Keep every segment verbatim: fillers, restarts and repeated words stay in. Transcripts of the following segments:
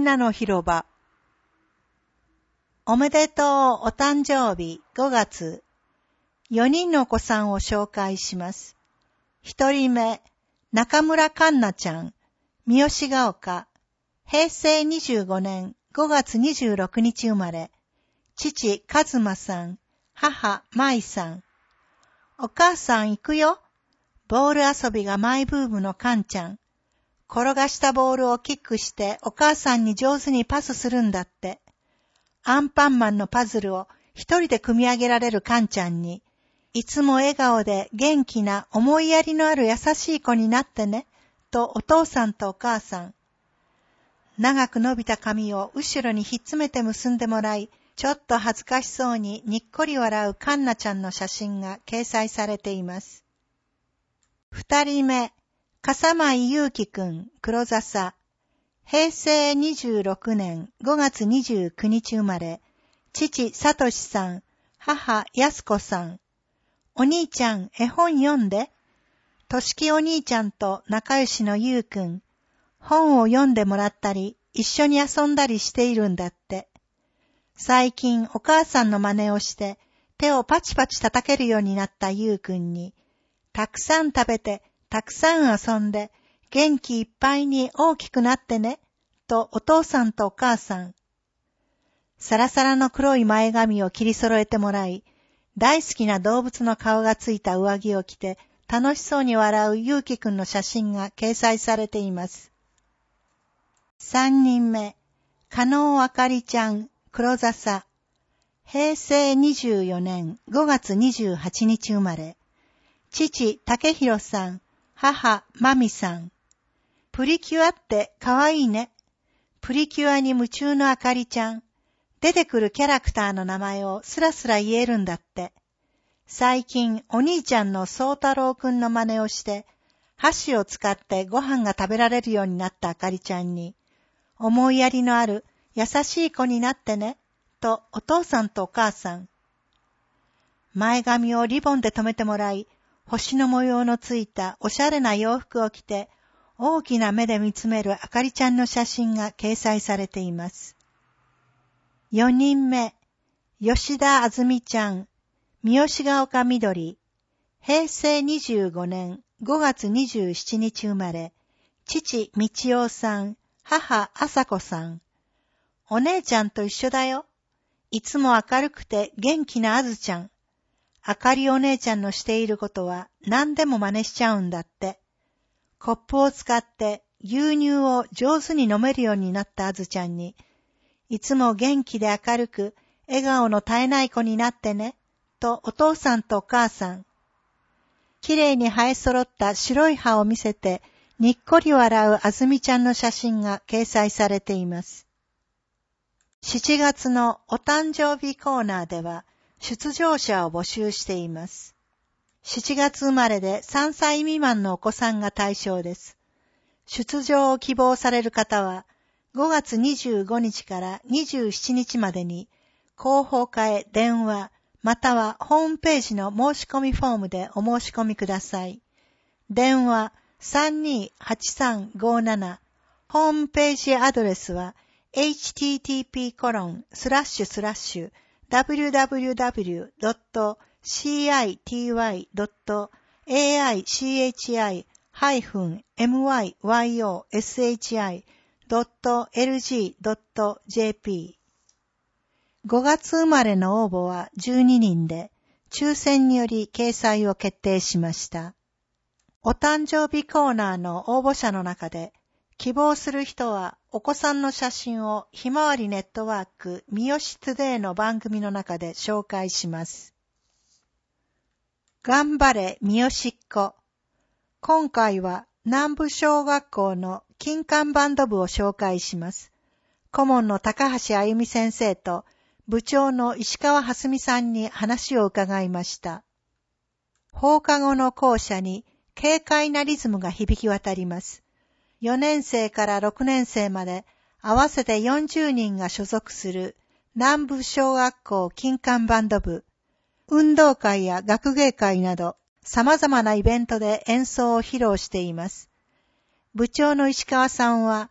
んなの広場。おめでとうお誕生日ごがつ。よにんのお子さんを紹介します。ひとりめ、中村環奈ちゃん、三好が丘、へいせいにじゅうごねんごがつにじゅうろくにち生まれ、父和馬さん、母舞さん。お母さん行くよ。ボール遊びがマイブームのカンちゃん。転がしたボールをキックしてお母さんに上手にパスするんだって。アンパンマンのパズルを一人で組み上げられるカンちゃんに、いつも笑顔で元気な思いやりのある優しい子になってね、とお父さんとお母さん。長く伸びた髪を後ろにひっつめて結んでもらい、ちょっと恥ずかしそうににっこり笑うカンナちゃんの写真が掲載されています。二人目、笠舞祐樹くん、黒笹。へいせいにじゅうろくねんごがつにじゅうくにち生まれ、父聡さん、母安子さん。お兄ちゃん、絵本読んで。としきお兄ちゃんと仲良しのゆうくん。本を読んでもらったり、一緒に遊んだりしているんだって。最近お母さんの真似をして、手をパチパチ叩けるようになったゆうくんに、たくさん食べて、たくさん遊んで、元気いっぱいに大きくなってね、とお父さんとお母さん。サラサラの黒い前髪を切り揃えてもらい、大好きな動物の顔がついた上着を着て、楽しそうに笑うゆうきくんの写真が掲載されています。三人目、加納あかりちゃん、黒笹。へいせいにじゅうよねんごがつにじゅうはちにち生まれ、父竹弘さん、母まみさん。プリキュアってかわいいね。プリキュアに夢中のあかりちゃん。出てくるキャラクターの名前をスラスラ言えるんだって。最近お兄ちゃんの宗太郎くんの真似をして、箸を使ってご飯が食べられるようになったあかりちゃんに、思いやりのある優しい子になってね、とお父さんとお母さん。前髪をリボンで留めてもらい、星の模様のついたおしゃれな洋服を着て、大きな目で見つめるあかりちゃんの写真が掲載されています。よにんめ、吉田あずみちゃん、三好が丘みどり。へいせいにじゅうごねんごがつにじゅうしちにち生まれ、父道夫さん、母あさこさん。お姉ちゃんと一緒だよ。いつも明るくて元気なあずちゃん。あかりお姉ちゃんのしていることは何でも真似しちゃうんだって。コップを使って牛乳を上手に飲めるようになったあずちゃんに、いつも元気で明るく笑顔の絶えない子になってね、とお父さんとお母さん。きれいに生え揃った白い歯を見せてにっこり笑うあずみちゃんの写真が掲載されています。しちがつのお誕生日コーナーでは出場者を募集しています。しちがつ生まれでさんさい未満のお子さんが対象です。出場を希望される方はごがつにじゅうごにちからにじゅうしちにちまでに広報課へ電話またはホームページの申し込みフォームでお申し込みください。電話 さんにーはちさんごーなな ホームページアドレスは エイチティーティーピーコロンスラッシュスラッシュダブリューダブリューダブリュードットシーアイティーワイドットエーアイシーエイチアイハイフンエムワイワイオーエスエイチアイドットエルジードットジェーピー。ごがつ生まれの応募はじゅうににんで、抽選により掲載を決定しました。お誕生日コーナーの応募者の中で、希望する人はお子さんの写真をひまわりネットワーク三好トゥデイの番組の中で紹介します。頑張れ三好っ子。今回は南部小学校の金管バンド部を紹介します。顧問の高橋あゆみ先生と部長の石川はすみさんに話を伺いました。放課後の校舎に軽快なリズムが響き渡ります。よねんせいからろくねんせいまで合わせてよんじゅうにんが所属する南部小学校金管バンド部。運動会や学芸会など様々なイベントで演奏を披露しています。部長の石川さんは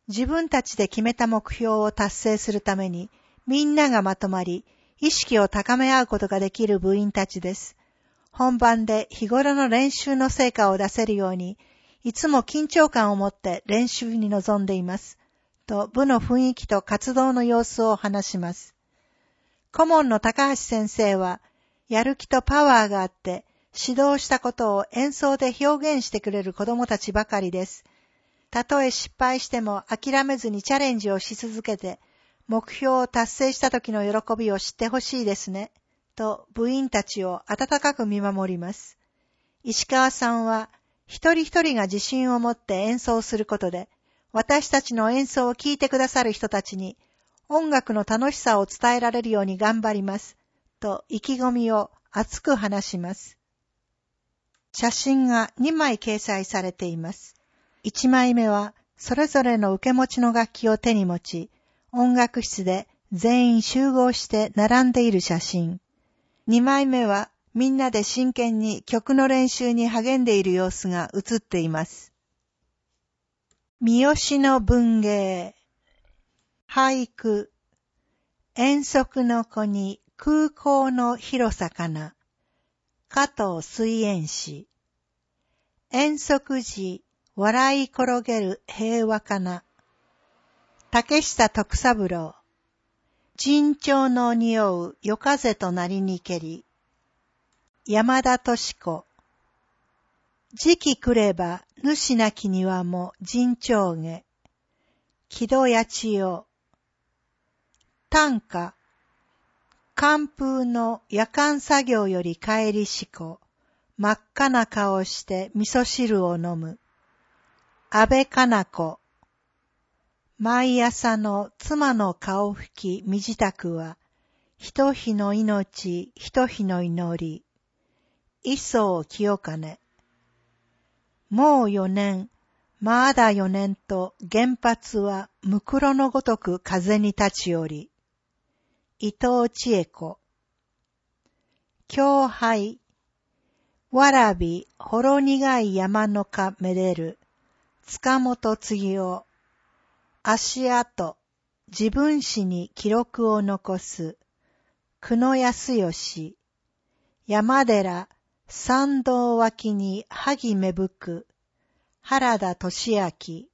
自分たちで決めた目標を達成するために、みんながまとまり、意識を高め合うことができる部員たちです。本番で日頃の練習の成果を出せるように、いつも緊張感を持って練習に臨んでいます。と部の雰囲気と活動の様子を話します。顧問の高橋先生は、やる気とパワーがあって、指導したことを演奏で表現してくれる子供たちばかりです。たとえ失敗しても諦めずにチャレンジをし続けて、目標を達成した時の喜びを知ってほしいですね。と部員たちを温かく見守ります。石川さんは、一人一人が自信を持って演奏することで、私たちの演奏を聴いてくださる人たちに、音楽の楽しさを伝えられるように頑張ります。と意気込みを熱く話します。写真がにまい掲載されています。いちまいめは、それぞれの受け持ちの楽器を手に持ち、音楽室で全員集合して並んでいる写真。にまいめは、みんなで真剣に曲の練習に励んでいる様子が写っています。三好の文芸。俳句。遠足の子に空港の広さかな。加藤水燕氏。遠足時、笑い転げる平和かな。竹下徳三郎。陣長の匂う夜風となりにけり。山田敏子。時期来れば主なき庭も陣長下。木戸八千代。短歌。寒風の夜間作業より帰りしこ、真っ赤な顔して味噌汁を飲む。安倍かな子。毎朝の妻の顔拭き身支度は、ひと日の命、ひと日の祈り。磯尾清兼。もう四年、まだ四年と原発はむくろのごとく風に立ち寄り。伊藤千恵子。教拝。わらびほろ苦い山のかめでる。塚本次夫。足跡。自分史に記録を残す。久野康義。山寺。参道脇に萩芽吹く。原田俊明。